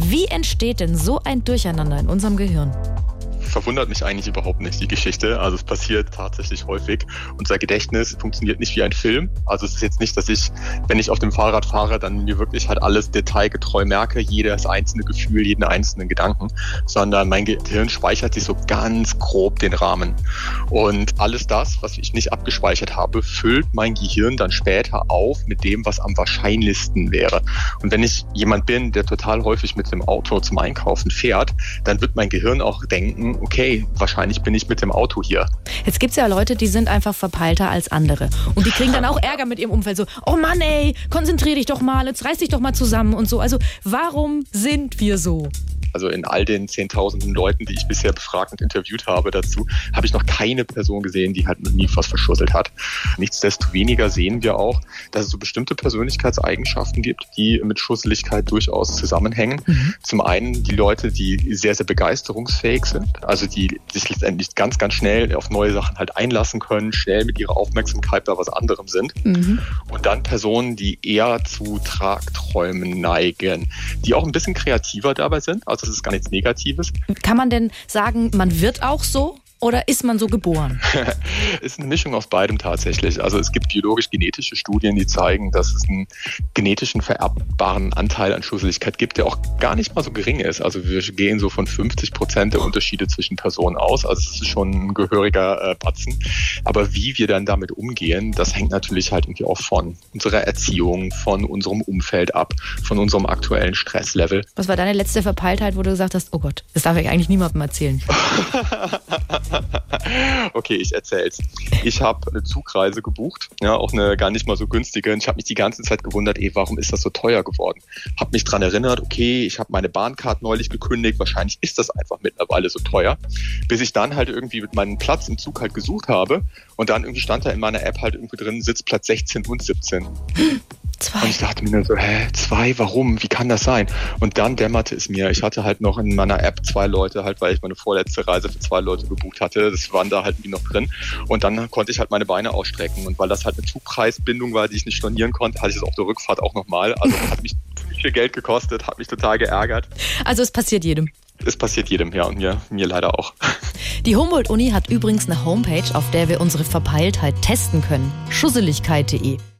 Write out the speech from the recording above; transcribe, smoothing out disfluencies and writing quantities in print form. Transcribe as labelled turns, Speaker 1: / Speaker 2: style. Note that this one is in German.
Speaker 1: Wie entsteht denn so ein Durcheinander in unserem Gehirn?
Speaker 2: Verwundert mich eigentlich überhaupt nicht, die Geschichte. Also es passiert tatsächlich häufig. Unser Gedächtnis funktioniert nicht wie ein Film. Also es ist jetzt nicht, dass ich, wenn ich auf dem Fahrrad fahre, dann mir wirklich halt alles detailgetreu merke, jedes einzelne Gefühl, jeden einzelnen Gedanken, sondern mein Gehirn speichert sich so ganz grob den Rahmen. Und alles das, was ich nicht abgespeichert habe, füllt mein Gehirn dann später auf mit dem, was am wahrscheinlichsten wäre. Und wenn ich jemand bin, der total häufig mit dem Auto zum Einkaufen fährt, dann wird mein Gehirn auch denken, okay, wahrscheinlich bin ich mit dem Auto hier.
Speaker 1: Jetzt gibt es ja Leute, die sind einfach verpeilter als andere. Und die kriegen dann auch Ärger mit ihrem Umfeld. So, oh Mann ey, konzentrier dich doch mal, jetzt reiß dich doch mal zusammen und so. Also warum sind wir so?
Speaker 2: Also in all den 10.000 Leuten, die ich bisher befragt und interviewt habe dazu, habe ich noch keine Person gesehen, die halt mit nie was verschusselt hat. Nichtsdestoweniger sehen wir auch, dass es so bestimmte Persönlichkeitseigenschaften gibt, die mit Schusseligkeit durchaus zusammenhängen. Zum einen die Leute, die sehr, sehr begeisterungsfähig sind, also die sich letztendlich ganz, ganz schnell auf neue Sachen halt einlassen können, schnell mit ihrer Aufmerksamkeit bei was anderem sind. Und dann Personen, die eher zu Tragträumen neigen, die auch ein bisschen kreativer dabei sind. Also das ist gar nichts Negatives.
Speaker 1: Kann man denn sagen, man wird auch so? Oder ist man so geboren?
Speaker 2: Ist eine Mischung aus beidem tatsächlich. Also es gibt biologisch-genetische Studien, die zeigen, dass es einen genetischen vererbbaren Anteil an Schusseligkeit gibt, der auch gar nicht mal so gering ist. Also wir gehen so von 50% der Unterschiede zwischen Personen aus. Also es ist schon ein gehöriger Batzen. Aber wie wir dann damit umgehen, das hängt natürlich halt irgendwie auch von unserer Erziehung, von unserem Umfeld ab, von unserem aktuellen Stresslevel.
Speaker 1: Was war deine letzte Verpeiltheit, wo du gesagt hast, oh Gott, das darf ich eigentlich niemandem erzählen?
Speaker 2: Okay, ich erzähl's. Ich habe eine Zugreise gebucht, ja, auch eine gar nicht mal so günstige. Und ich habe mich die ganze Zeit gewundert, warum ist das so teuer geworden? Habe mich dran erinnert, okay, ich habe meine Bahncard neulich gekündigt, wahrscheinlich ist das einfach mittlerweile so teuer. Bis ich dann halt irgendwie mit meinem Platz im Zug halt gesucht habe und dann irgendwie stand da in meiner App halt irgendwie drin, Sitzplatz 16 und 17.
Speaker 1: 2.
Speaker 2: Und ich dachte mir nur so, 2, warum? Wie kann das sein? Und dann dämmerte es mir. Ich hatte halt noch in meiner App 2 Leute halt, weil ich meine vorletzte Reise für 2 Leute gebucht hatte. Das waren da halt irgendwie noch drin. Und dann konnte ich halt meine Beine ausstrecken. Und weil das halt eine Zugpreisbindung war, die ich nicht stornieren konnte, hatte ich es auf der Rückfahrt auch nochmal. Also hat mich ziemlich viel Geld gekostet, hat mich total geärgert.
Speaker 1: Also es passiert jedem.
Speaker 2: Es passiert jedem, ja, und mir leider auch.
Speaker 1: Die Humboldt-Uni hat übrigens eine Homepage, auf der wir unsere Verpeiltheit testen können. Schusseligkeit.de